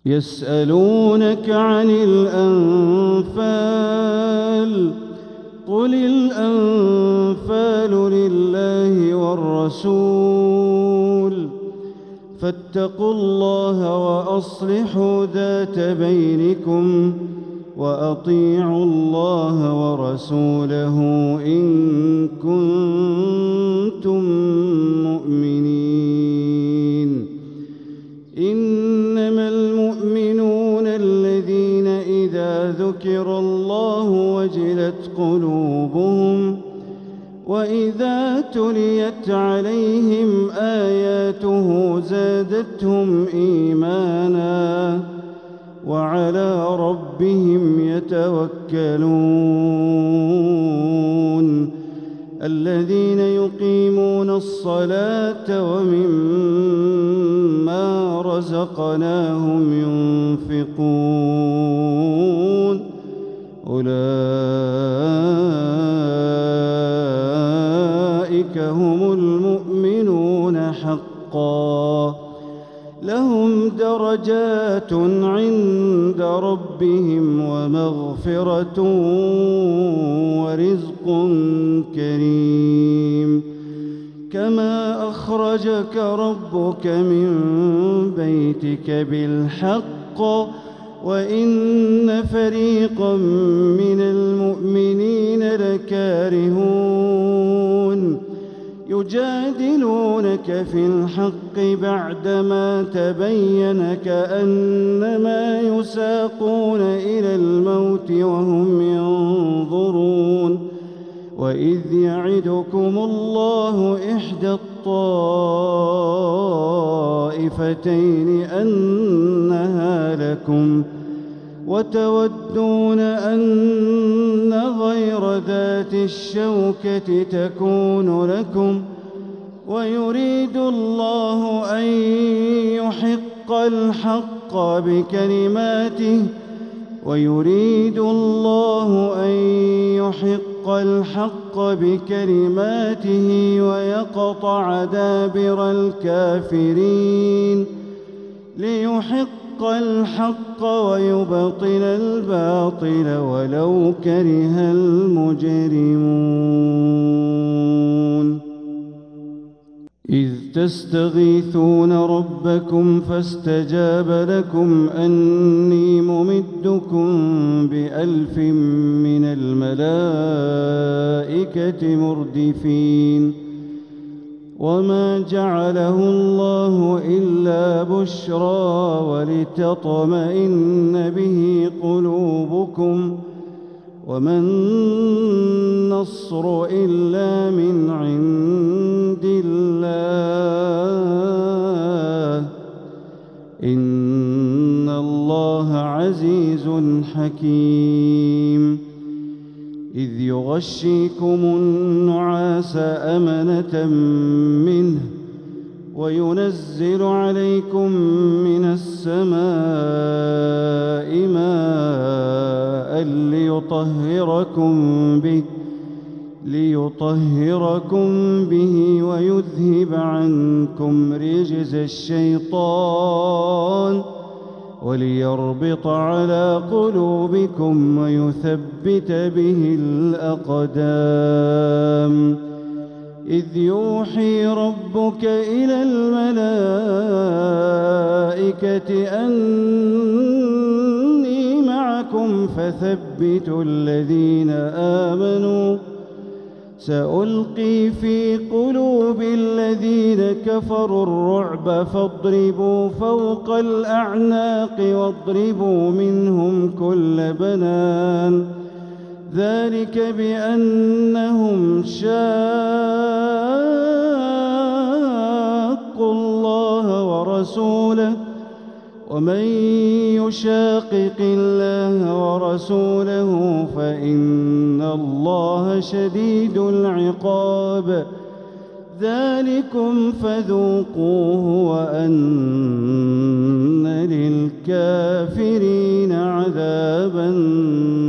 يسألونك عن الأنفال قل الأنفال لله والرسول فاتقوا الله وأصلحوا ذات بينكم وأطيعوا الله ورسوله إن كنتم مؤمنين. إنما المؤمنون الذين إذا ذكر الله وجلت قلوبهم وإذا تليت عليهم آياته زادتهم إيمانا وعلى ربهم يتوكلون. الذين يقيمون الصلاة ومما رزقناهم ينفقون أولئك هم المؤمنون حقا لهم درجات عند ربهم ومغفرة ورزق كريم. كما أخرجك ربك من بيتك بالحق وإن فريقا من المؤمنين لكارهون يجادلونك في الحق بعدما تبين كأنما يساقون إلى الموت وهم ينظرون. وإذ يعدكم الله إحدى الطائفتين أنها لكم وتودون أن غير ذات الشوكة تكون لكم ويريد الله أن يحق الحق بكلماته ويقطع دابر الكافرين ليحق الحق ويبطل الباطل ولو كره المجرمون. إذ تستغيثون ربكم فاستجاب لكم أني ممدكم ب1000 من الملائكة مردفين. وما جعله الله إلا بشرى ولتطمئن به قلوبكم وما النصر إلا من عند الله إن الله عزيز حكيم. إذ يغشيكم النعاس أمنة منه وينزل عليكم من السماء ماء ليطهركم به ويذهب عنكم رجز الشيطان وليربط على قلوبكم ويثبت به الأقدام. إذ يوحي ربك إلى الملائكة أني معكم فثبتوا الذين آمنوا سألقي في قلوب الذين كفروا الرعب فاضربوا فوق الأعناق واضربوا منهم كل بنان ذلك بأنهم شاقوا الله ورسوله ومن يشاقق الله ورسوله فإن الله شديد العقاب. ذلكم فذوقوه وأن للكافرين عذاب النار.